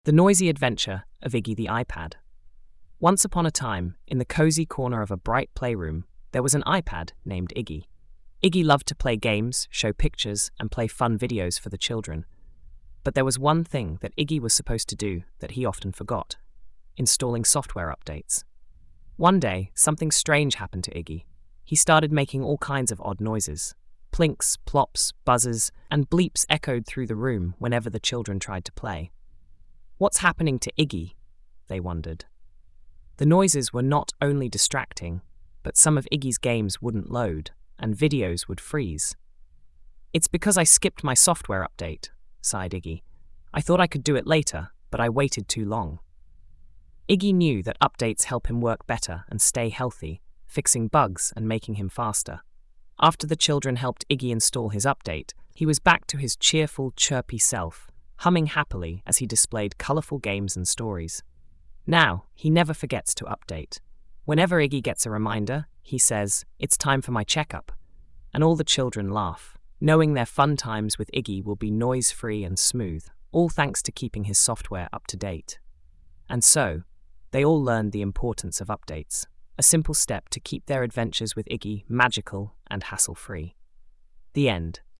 The Noisy Adventure of Iggy the iPad. Once upon a time, in the cozy corner of a bright playroom, there was an iPad named Iggy. Iggy loved to play games, show pictures, and play fun videos for the children. But there was one thing that Iggy was supposed to do that he often forgot: installing software updates. One day, something strange happened to Iggy. He started making all kinds of odd noises. Plinks, plops, buzzes, and bleeps echoed through the room whenever the children tried to play. What's happening to Iggy? They wondered. The noises were not only distracting, but some of Iggy's games wouldn't load, and videos would freeze. "It's because I skipped my software update," sighed Iggy. "I thought I could do it later, but I waited too long." Iggy knew that updates help him work better and stay healthy, fixing bugs and making him faster. After the children helped Iggy install his update, he was back to his cheerful, chirpy self, humming happily as he displayed colourful games and stories. Now, he never forgets to update. Whenever Iggy gets a reminder, he says, "It's time for my checkup." And all the children laugh, knowing their fun times with Iggy will be noise-free and smooth, all thanks to keeping his software up to date. And so, they all learned the importance of updates, a simple step to keep their adventures with Iggy magical and hassle-free. The end.